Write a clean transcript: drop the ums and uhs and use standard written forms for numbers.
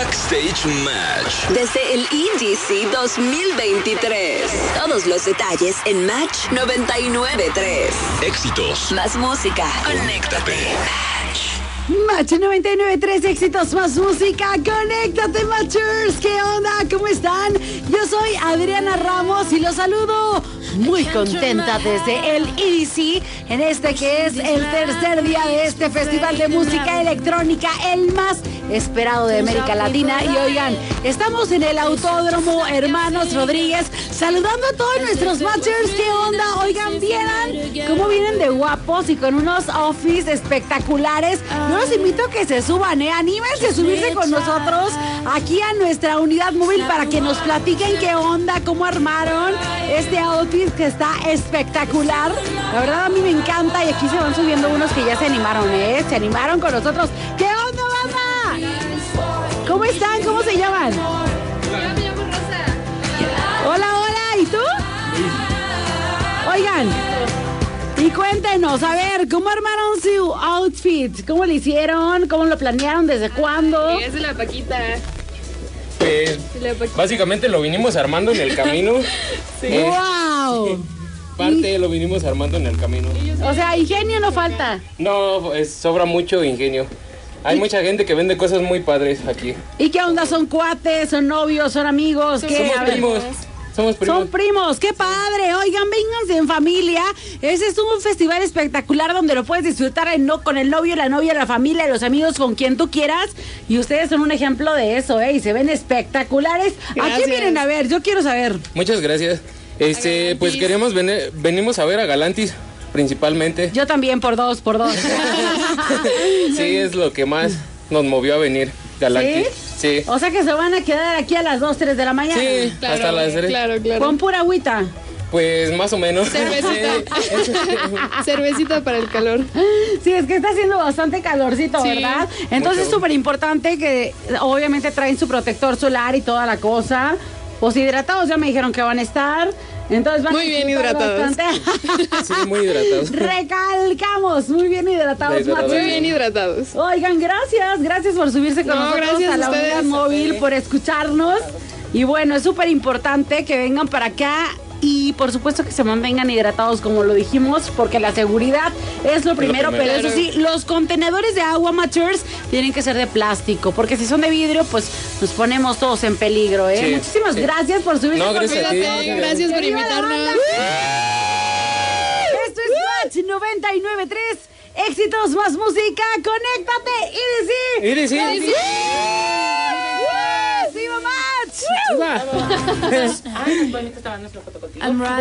Backstage Match. Desde el EDC 2023. Todos los detalles en Match 99.3. Éxitos. Más música. Conéctate. Match 99.3, éxitos más música. Conéctate, Matchers. ¿Qué onda? ¿Cómo están? Yo soy Adriana Ramos y los saludo muy contenta desde el EDC en este que es el tercer día de este festival de música electrónica, el más esperado de América Latina. Y oigan, estamos en el Autódromo Hermanos Rodríguez saludando a todos nuestros Matchers. ¿Qué onda? Oigan, vieran cómo vienen de guapos y con unos outfits espectaculares. Yo los invito a que se suban, anímense a subirse con nosotros aquí a nuestra unidad móvil para que nos platiquen qué onda, cómo armaron este outfit que está espectacular. La verdad a mí me encanta y aquí se van subiendo unos que ya se animaron, se animaron con nosotros. ¿Qué onda, banda? ¿Cómo están? ¿Cómo se llaman? Yo me llamo Rosa. Hola, hola, ¿y tú? Oigan, y cuéntenos, a ver, ¿cómo armaron su outfit? ¿Cómo lo hicieron? ¿Cómo lo planearon? ¿Desde cuándo? Es de la Paquita. Pues básicamente lo vinimos armando en el camino. Sí. ¡Wow! Parte lo vinimos armando en el camino. O sea, ingenio no falta. No, sobra mucho ingenio. Hay mucha gente que vende cosas muy padres aquí. ¿Y qué onda? ¿Son cuates? ¿Son novios? ¿Son amigos? ¿Qué? Somos A ver. primos. Somos primos. Son primos, qué padre. Oigan, vénganse en familia. Ese es un festival espectacular donde lo puedes disfrutar con el novio, la novia, la familia, los amigos, con quien tú quieras. Y ustedes son un ejemplo de eso, y se ven espectaculares. Gracias. ¿A quién vienen a ver? Yo quiero saber. Muchas gracias. Pues venimos a ver a Galantis principalmente. Yo también, por dos. Sí, es lo que más nos movió a venir, Galantis. Sí. O sea que se van a quedar aquí a las 2, 3 de la mañana. Sí, Claro, hasta las 3. Claro. Con pura agüita. Pues más o menos. Cervecita. Cervecita para el calor. Sí, es que está haciendo bastante calorcito, Sí. ¿verdad? Entonces es Mucho. súper importante que obviamente traen su protector solar y toda la cosa. Pues hidratados ya me dijeron que van a estar. Entonces van Muy a bien disfrutar hidratados. bastante. Sí, muy hidratados. Recalcamos, muy bien hidratados, Hidratados. Muy Matchers. bien hidratados. Oigan, gracias por subirse con No, nosotros gracias a la a ustedes. unidad móvil, por escucharnos. Y bueno, es súper importante que vengan para acá y por supuesto que se mantengan hidratados como lo dijimos, porque la seguridad es lo primero, pero primero. eso sí, los contenedores de agua, Matchers, tienen que ser de plástico, porque si son de vidrio, pues nos ponemos todos en peligro, Sí, Muchísimas sí. gracias por subirse No, con gracias a ti. nosotros. Cuídate, gracias por ¡Que viva la invitarnos. banda! Esto es Match 99.3, éxitos más música, conéctate, EDC. Sí. ¡Viva Match! I'm right.